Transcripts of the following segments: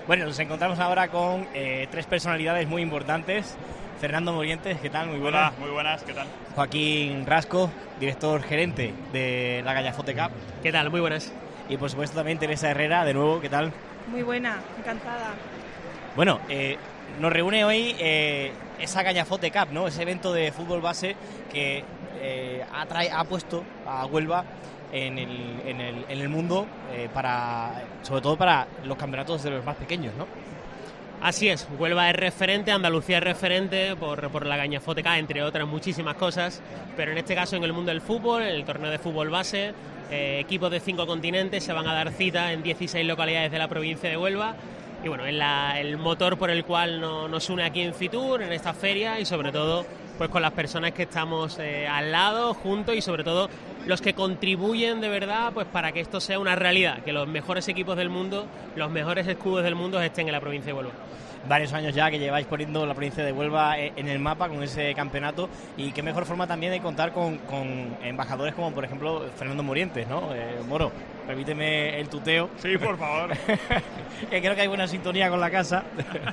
Bueno, nos encontramos ahora con tres personalidades muy importantes. Fernando Morientes, ¿qué tal? Muy buenas. Hola, muy buenas, ¿qué tal? Joaquín Rasco, director gerente de la Gallafote Cup. ¿Qué tal? Muy buenas. Y por supuesto también Teresa Herrera, de nuevo, ¿qué tal? Muy buena, encantada. Bueno, nos reúne hoy esa Gallafote Cup, ¿no? Ese evento de fútbol base que ha puesto a Huelva en el mundo, sobre todo para los campeonatos de los más pequeños, ¿no? Así es, Huelva es referente, Andalucía es referente por la Gallafote Cup, entre otras muchísimas cosas, pero en este caso en el mundo del fútbol, en el torneo de fútbol base, equipos de 5 continentes se van a dar cita en 16 localidades de la provincia de Huelva. Y bueno, es el motor por el cual nos une aquí en Fitur, en esta feria, y sobre todo pues con las personas que estamos al lado, juntos, y sobre todo los que contribuyen de verdad pues para que esto sea una realidad, que los mejores equipos del mundo, los mejores escudos del mundo estén en la provincia de Huelva. Varios años ya que lleváis poniendo la provincia de Huelva en el mapa con ese campeonato, y qué mejor forma también de contar con embajadores como por ejemplo Fernando Morientes, ¿no? Moro, permíteme el tuteo. Sí, por favor. Que creo que hay buena sintonía con la casa.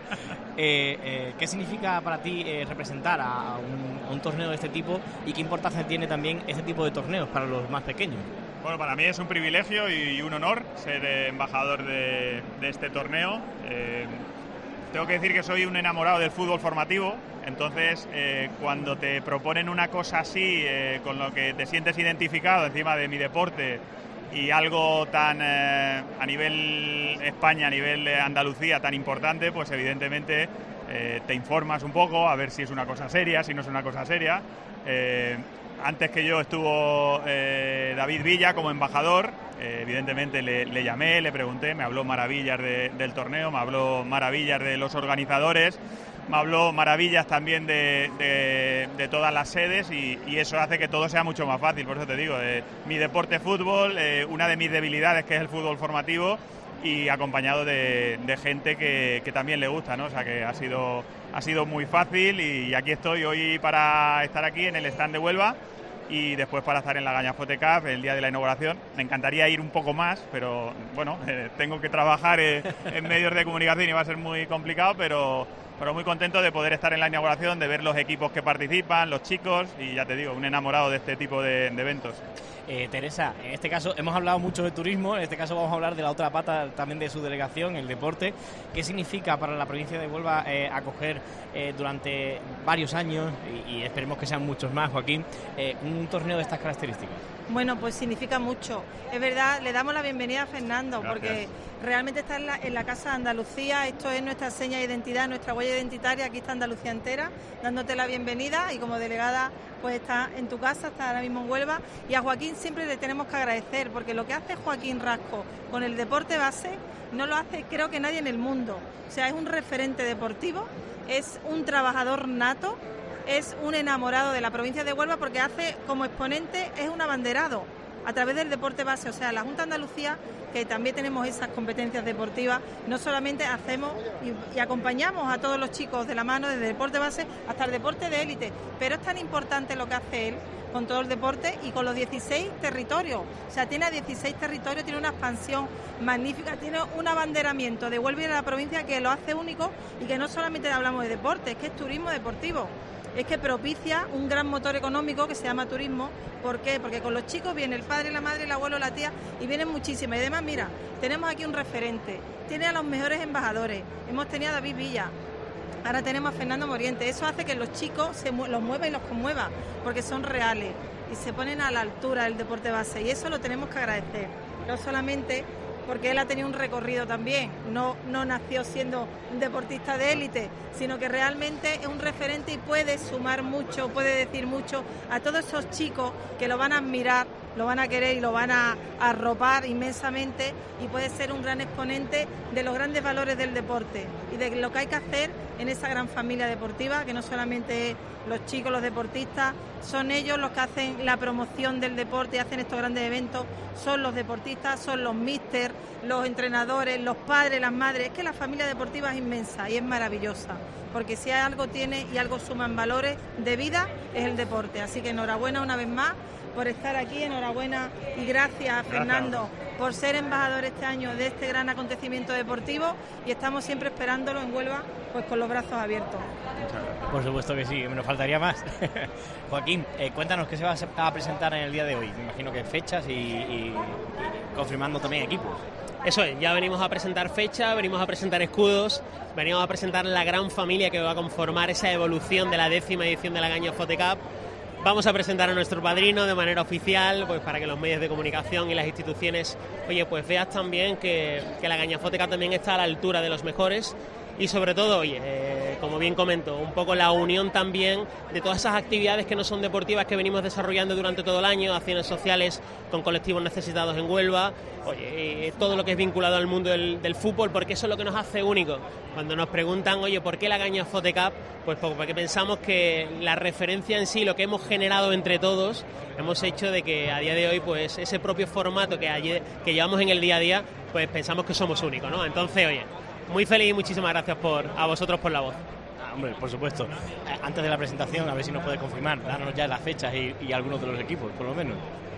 ¿Qué significa para ti representar a un torneo de este tipo, y qué importancia tiene también este tipo de torneos para los más pequeños? Bueno, para mí es un privilegio y un honor ser embajador de este torneo. Tengo que decir que soy un enamorado del fútbol formativo, entonces cuando te proponen una cosa así, con lo que te sientes identificado encima de mi deporte, y algo tan a nivel España, a nivel Andalucía tan importante, pues evidentemente te informas un poco a ver si es una cosa seria, si no es una cosa seria. Antes que yo estuvo David Villa como embajador. Evidentemente le llamé, le pregunté, me habló maravillas del torneo, me habló maravillas de los organizadores, me habló maravillas también de todas las sedes, y eso hace que todo sea mucho más fácil. Por eso te digo, mi deporte fútbol, una de mis debilidades, que es el fútbol formativo, y acompañado de gente que también le gusta, ¿no? O sea que ha sido muy fácil, y aquí estoy hoy para estar aquí en el stand de Huelva, y después para estar en la Gallafote Cup el día de la inauguración. Me encantaría ir un poco más, pero bueno, tengo que trabajar en medios de comunicación y va a ser muy complicado, pero muy contento de poder estar en la inauguración, de ver los equipos que participan, los chicos, y ya te digo, un enamorado de este tipo de eventos. Teresa, en este caso hemos hablado mucho de turismo, en este caso vamos a hablar de la otra pata también de su delegación, el deporte. ¿Qué significa para la provincia de Huelva acoger durante varios años, y esperemos que sean muchos más, Joaquín, un torneo de estas características? Bueno, pues significa mucho. Es verdad, le damos la bienvenida a Fernando. Gracias. Porque realmente está en la Casa de Andalucía. Esto es nuestra seña de identidad, nuestra huella identitaria. Aquí está Andalucía entera, dándote la bienvenida, y como delegada pues está en tu casa, está ahora mismo en Huelva. Y a Joaquín siempre le tenemos que agradecer, porque lo que hace Joaquín Rasco con el deporte base no lo hace creo que nadie en el mundo. O sea, es un referente deportivo, es un trabajador nato, es un enamorado de la provincia de Huelva, porque hace como exponente, es un abanderado a través del deporte base. O sea, la Junta de Andalucía, que también tenemos esas competencias deportivas, no solamente hacemos y acompañamos a todos los chicos de la mano, desde el deporte base hasta el deporte de élite, pero es tan importante lo que hace él con todo el deporte y con los 16 territorios. O sea, tiene 16 territorios, tiene una expansión magnífica, tiene un abanderamiento de Huelva y de la provincia que lo hace único, y que no solamente hablamos de deporte, es que es turismo deportivo. Es que propicia un gran motor económico que se llama turismo. ¿Por qué? Porque con los chicos viene el padre, la madre, el abuelo, la tía, y vienen muchísimas. Y además, mira, tenemos aquí un referente, tiene a los mejores embajadores, hemos tenido a David Villa, ahora tenemos a Fernando Morientes. Eso hace que los chicos los mueva y los conmueva, porque son reales y se ponen a la altura del deporte base, y eso lo tenemos que agradecer. No solamente porque él ha tenido un recorrido también, no nació siendo un deportista de élite, sino que realmente es un referente y puede sumar mucho, puede decir mucho a todos esos chicos que lo van a admirar, lo van a querer y lo van a arropar inmensamente, y puede ser un gran exponente de los grandes valores del deporte y de lo que hay que hacer en esa gran familia deportiva, que no solamente los chicos, los deportistas, son ellos los que hacen la promoción del deporte y hacen estos grandes eventos, son los deportistas, son los míster, los entrenadores, los padres, las madres. Es que la familia deportiva es inmensa y es maravillosa, porque si algo tiene y algo suma en valores de vida es el deporte. Así que enhorabuena una vez más por estar aquí, enhorabuena y gracias a Fernando por ser embajador este año de este gran acontecimiento deportivo y estamos siempre esperándolo en Huelva pues con los brazos abiertos. Por supuesto que sí, nos faltaría más. Joaquín, cuéntanos qué se va a presentar en el día de hoy. Me imagino que fechas y confirmando también equipos. Eso es, ya venimos a presentar fechas, venimos a presentar escudos, venimos a presentar la gran familia que va a conformar esa evolución de la 10ª edición de la Gaña Fote Cup. Vamos a presentar a nuestro padrino de manera oficial, pues para que los medios de comunicación y las instituciones, oye, pues veas también que la Gaña Fote Cup también está a la altura de los mejores. Y sobre todo, oye, como bien comento, un poco la unión también de todas esas actividades que no son deportivas que venimos desarrollando durante todo el año, acciones sociales con colectivos necesitados en Huelva, oye, todo lo que es vinculado al mundo del fútbol, porque eso es lo que nos hace únicos. Cuando nos preguntan, oye, ¿por qué la Gaña Fote Cup? Pues porque pensamos que la referencia en sí, lo que hemos generado entre todos, hemos hecho de que a día de hoy, pues ese propio formato que llevamos en el día a día, pues pensamos que somos únicos, ¿no? Entonces, oye, muy feliz y muchísimas gracias a vosotros por la voz. Hombre, por supuesto. Antes de la presentación, a ver si nos puede confirmar, darnos ya las fechas y algunos de los equipos, por lo menos.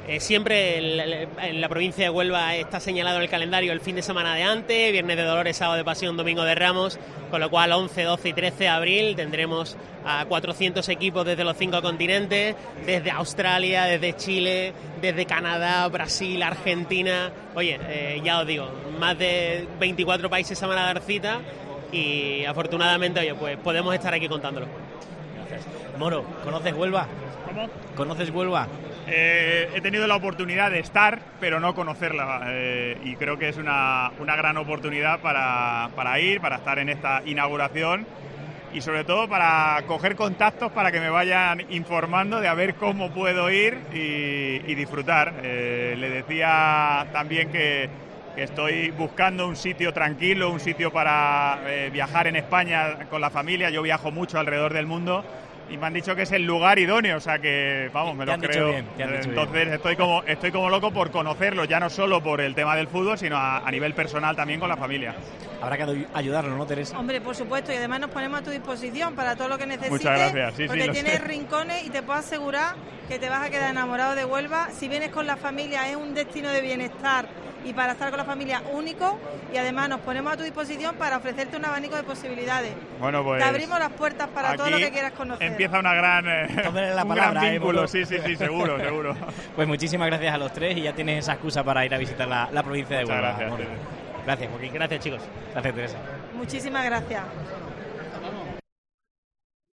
Siempre en la provincia de Huelva está señalado en el calendario el fin de semana de antes, Viernes de Dolores, Sábado de Pasión, Domingo de Ramos, con lo cual 11, 12 y 13 de abril tendremos a 400 equipos desde los 5 continentes, desde Australia, desde Chile, desde Canadá, Brasil, Argentina. Oye, ya os digo, más de 24 países se van a dar cita y afortunadamente, oye, pues podemos estar aquí contándolo. Gracias. Moro, ¿conoces Huelva? ¿Cómo? ¿Conoces Huelva? He tenido la oportunidad de estar, pero no conocerla, y creo que es una gran oportunidad para ir, para estar en esta inauguración y sobre todo para coger contactos para que me vayan informando de a ver cómo puedo ir y disfrutar. Le decía también que estoy buscando un sitio tranquilo, un sitio para viajar en España con la familia. Yo viajo mucho alrededor del mundo y me han dicho que es el lugar idóneo, o sea que, vamos, me lo creo. Entonces estoy como loco por conocerlo, ya no solo por el tema del fútbol, sino a nivel personal también con la familia. Habrá que ayudarlo, ¿no, Teresa? Hombre, por supuesto, y además nos ponemos a tu disposición para todo lo que necesites. Muchas gracias. Sí, porque lo tienes sé. rincones y te puedo asegurar que te vas a quedar enamorado de Huelva. Si vienes con la familia, es un destino de bienestar y para estar con la familia único, y además nos ponemos a tu disposición para ofrecerte un abanico de posibilidades. Bueno, pues te abrimos las puertas para todo lo que quieras conocer. Empieza un gran vínculo, sí, seguro. Pues muchísimas gracias a los tres y ya tienes esa excusa para ir a visitar la provincia de Huelva. Muchas gracias. Gracias, Joaquín. Gracias, chicos. Gracias, Teresa. Muchísimas gracias.